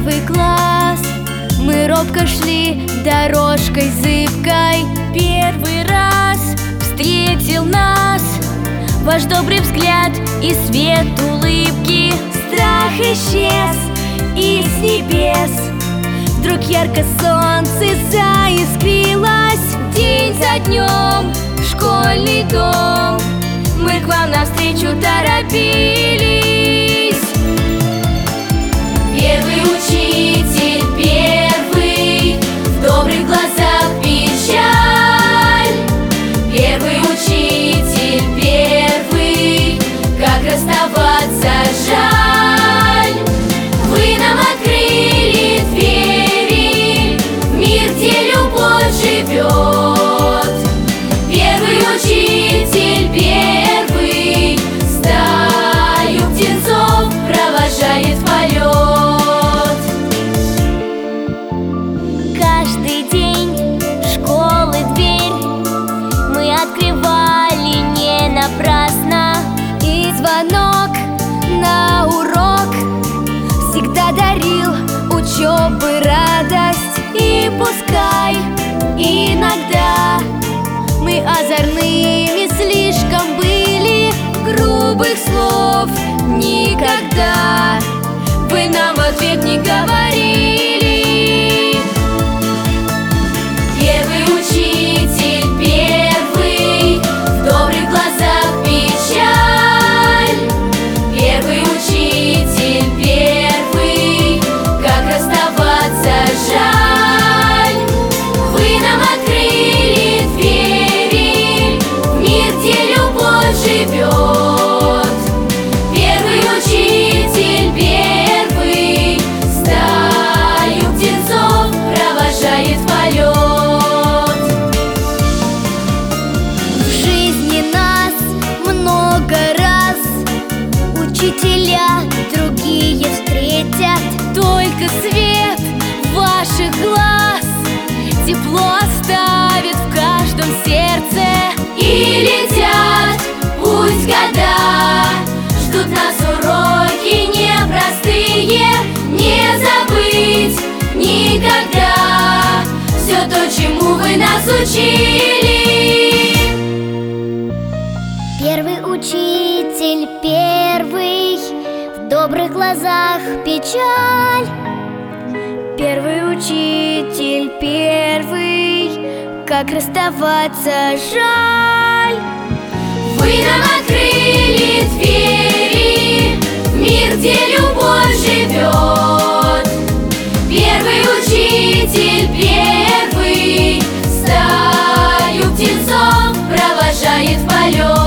первый класс. Мы робко шли дорожкой зыбкой. Первый раз встретил нас ваш добрый взгляд и свет улыбки. Страх исчез, и с небес вдруг ярко солнце заискрилось. День за днем в школьный дом мы к вам навстречу торопились. Первый учитель, первый, в добрых глазах печаль. Первый учитель, первый, как расставаться жаль. Вы нам открыли двери в мир, где любовь живет. Первый учитель, первый, стаю птенцов провожает в полет. Каждый день школы дверь мы открывали не напрасно. И звонок на урок всегда дарил учебы радость. И пускай иногда мы озорными слишком были, грубых слов никогда вы нам в ответ не говорили. Первый учитель, первый, в добрых глазах печаль. Первый учитель, первый, как расставаться жаль. Вы нам открыли двери в мир, где любовь живет. Первый учитель, первый, стаю птенцов провожает в полет. В жизни нас много раз учителя другие встретят. Только свет ваших глаз тепло оставит в каждом сердце. И летят пусть года, ждут нас уроки непростые. Не забыть никогда все то, чему вы нас учили. Первый учитель, первый, в добрых глазах печаль. Первый учитель, первый, как расставаться жаль. Вы нам открыли двери в мир, где любовь живет. Первый учитель, первый, стаю птенцов провожает в полет.